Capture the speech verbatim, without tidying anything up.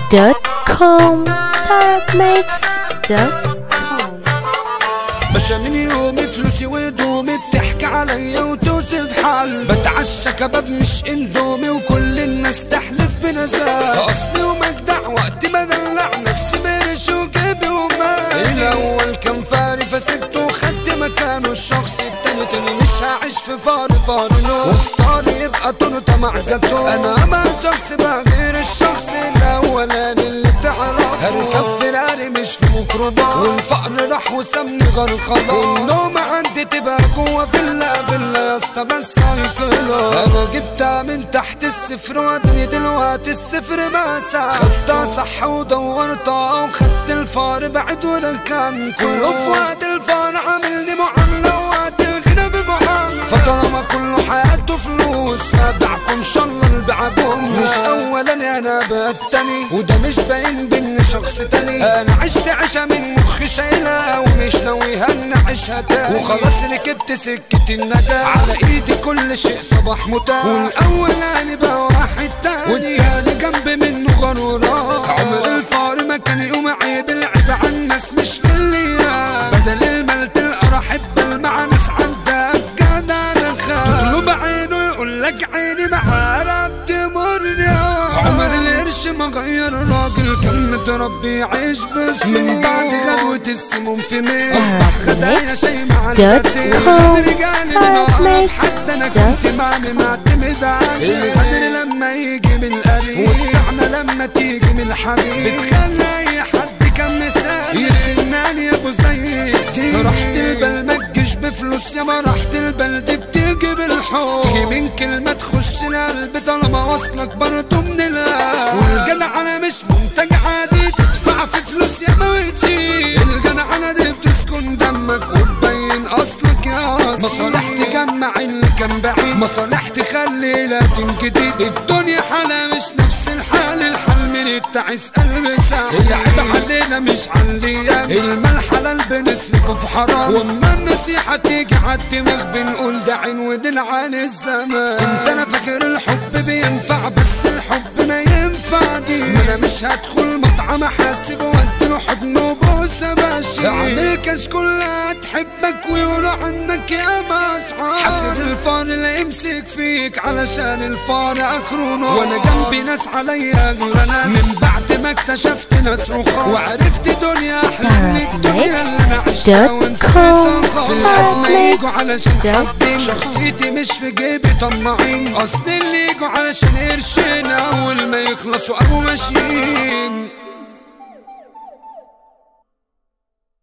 دوت كوم تارابميكس دوت كوم. باشا من يومي فلوسي ودومي بتحكي عليا وتوصف حال، بتعشى كباب مش اندومي وكل الناس تحلف بنزاهة. اصلي ومجدع وقت ما دلع نفسي برش وجيبي ومال. الاول كان فاري فسبته وخدت مكانه الشخص التاني تاني، مش هعيش في فار فار نو وفطاري يبقى تورته مع جاتو. انا مع شخص بقى غير الشخص الاولاني اللي تعرفه. هركب فيراري مش في ميكروباص، والفقر راح وسمني غرقان، والنوم عندي تبقى جوا فيلا فيلا يا اسطى بس هيكله. انا جبتها من تحت الصفر وادني دلوقتي الصفر مسا. خدتها صح ودورتها وخدت الفار بعد وركان، كله في وقت الفار عاملني معاملة وقت الغنى بمعاملة. فطالما كله حياته فلوس فابدعكم ان شاء الله البعكم. مش اولاني انا بقى التاني، وده مش باين باني شخص تاني. انا عشت عيشة من مخي شايلها ومش ناويها ان اعيشها تاني، وخلاص ركبت سكة الندى. على ايدي كل شيء صباح متاح، والاولاني بقى واحد تاني والتاني جنبي منه غرورات. عمر الفار ما كان يقوم عيب العيب عن الناس مش في الايام. بدل المال تلقى راحب مع ناس عندها جدع رخاء، تطلب عينه يقولك عيني معاه رد مرة. عمر القرش ما غير راجل كان متربي يعيش بس من بعد غدوة السموم في مين. اصبح خدايا شي مع البتين. رجالي من اقرب حد انا كنت معني معتمد عليه. الغدر لما يجي من القريب والطعنة لما تيجي من الحبيب، بتخلي اي حد كان مثالي يسناني يا ابو زيد. رحت البل ما تجيش بفلوس يا ما رحت البل دي بتيجي بالحب. تيجي من كلمة تخش القلب طالما واصلك برضه من القلب. والجدع انا مش منتج عادي تدفع في فلوس يا ما وتجي. الجدع انا دي بتسكن دمك وتبين اصلك يا اصيل. مصالح تجمع اللي كان بعيد، مصالح تخلي لا تنكدي. الدنيا حالة مش نفس الحال، الحال من التعس قلب ساعة. العيب علينا مش عليا، المال حلال بنصرفه في حرام. واما النصيحة تيجي عالدماغ بنقول ده عين ونلعن الزمان. كنت انا فاكر الحب بينفع بس الحب ما ينفع دي. ما انا مش هدخل مطعم احاسب واديله حضن وبوسه ماشي. اعمل كاش كلها تحبك ويقولوا عنك يا مصحى. حاسب الفار اللي يمسك فيك علشان الفار اخره نار. وانا جنبي ناس عليا اغلى ناس من بعد ما اكتشفت ناس رخاص، وعرفت دنيا احلى من الدنيا اللي انا عشتها ونسيتها. في الازمه يجوا علشان حبين، شخصيتي مش في جيبي طماعين. اصل اللي يجوا علشان قرشين اول ما يخلصوا ابو ماشيين.